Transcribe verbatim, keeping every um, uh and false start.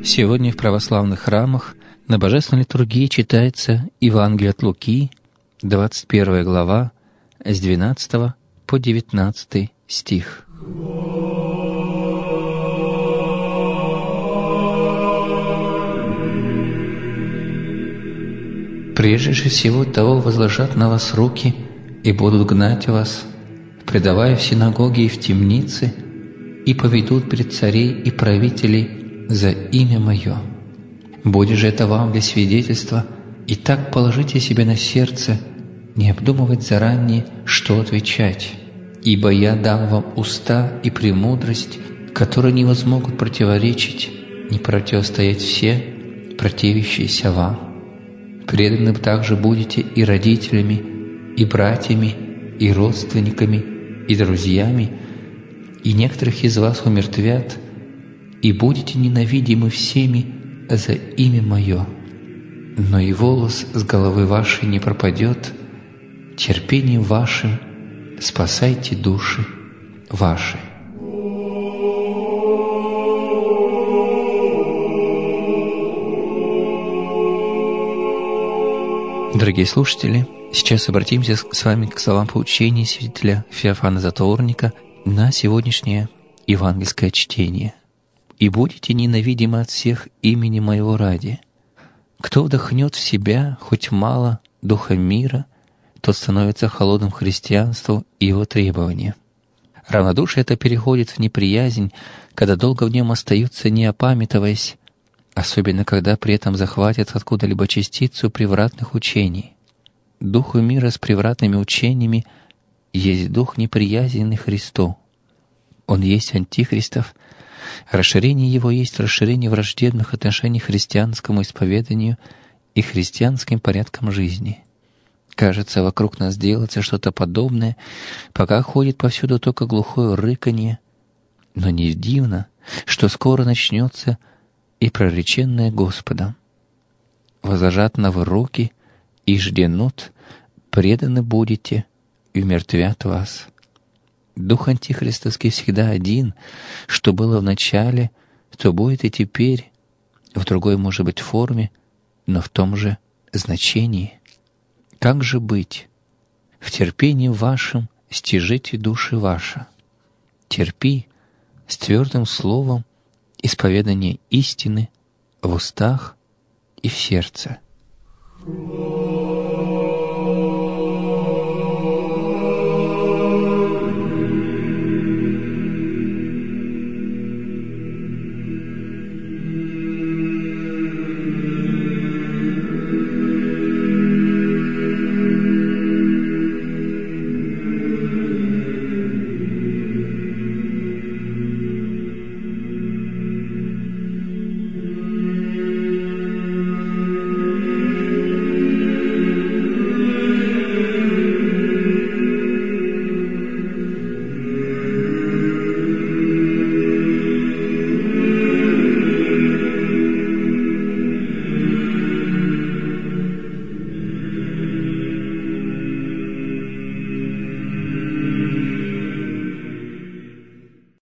Сегодня в православных храмах на Божественной литургии читается Евангелие от Луки, двадцать первая глава, с двенадцатого по девятнадцатый стих. «Прежде же всего того возложат на вас руки и будут гнать вас, предавая в синагоги и в темницы, и поведут пред царей и правителей за имя Мое. Будет же это вам для свидетельства, и так положите себе на сердце, не обдумывать заранее, что отвечать, ибо Я дам вам уста и премудрость, которые не возмогут противоречить, не противостоять все, противящиеся вам. Преданы также будете и родителями, и братьями, и родственниками, и друзьями, и некоторых из вас умертвят, и будете ненавидимы всеми за имя Мое. Но и волос с головы вашей не пропадет. Терпением вашим спасайте души ваши». Дорогие слушатели, сейчас обратимся с вами к словам поучения святителя Феофана Затворника на сегодняшнее евангельское чтение. «И будете ненавидимы от всех имени Моего ради. Кто вдохнет в себя хоть мало духа мира, тот становится холодным христианству и его требованиям. Равнодушие это переходит в неприязнь, когда долго в нем остаются, не опамятоваясь, особенно когда при этом захватят откуда-либо частицу превратных учений. Духу мира с превратными учениями есть дух неприязненный Христу. Он есть антихристов. Расширение его есть расширение враждебных отношений христианскому исповеданию и христианским порядкам жизни. Кажется, вокруг нас делается что-то подобное, пока ходит повсюду только глухое рыканье. Но не дивно, что скоро начнется и прореченное Господом. Возложат на вы руки и жденут, преданы будете, и умертвят вас. Дух антихристовский всегда один, что было в начале, то будет и теперь, в другой, может быть, форме, но в том же значении. Как же быть? В терпении вашем стяжите души ваши. Терпи с твердым словом исповедание истины в устах и в сердце».